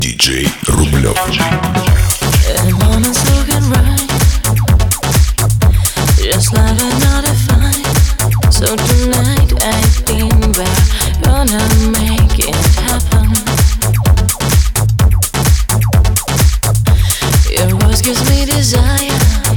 Диджей Рублев. Moments looking right, just like another fight. So tonight I think we're gonna make it happen. Your voice gives me desire,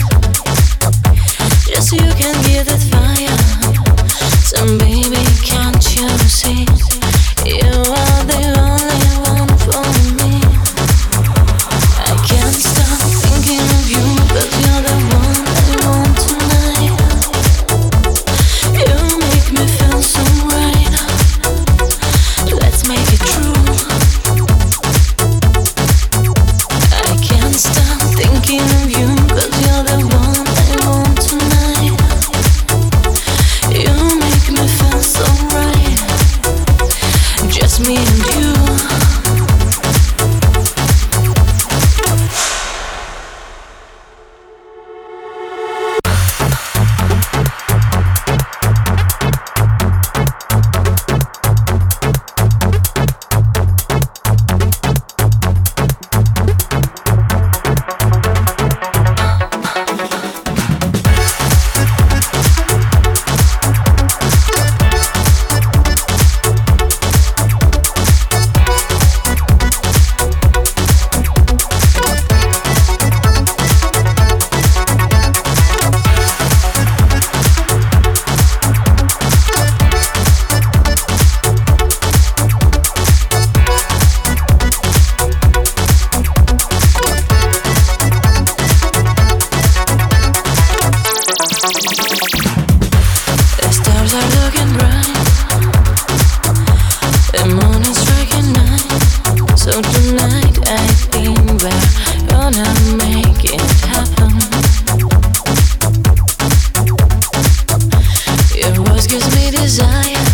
just so you can give that fire. So baby, can't you see, you are the only one for me. I can't stop thinking of you, 'cause you're the one I want tonight. You make me feel so right. Let's make it true. I can't stop thinking of you, 'cause you're the one I want tonight. You make me feel so right. Just me and you. The stars are looking bright, the moon is striking night. So tonight I think we're gonna make it happen. Your voice gives me desire,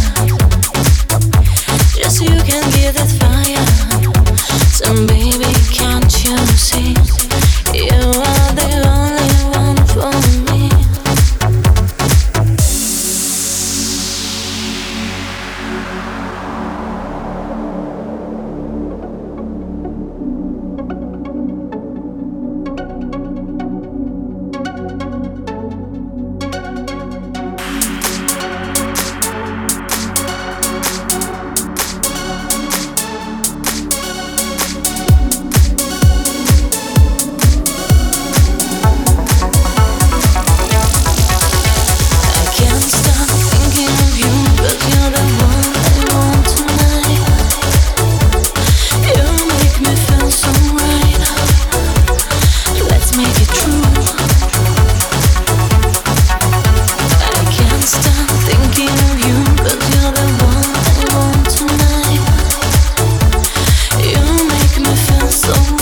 just so you can give that fire. So baby, can't you see, you are the only one for me. I can't stop thinking of you, 'cause you're the one I want tonight. You make me feel so right. Let's make it true. I can't stop thinking of you, 'cause you're the one I want tonight. You make me feel so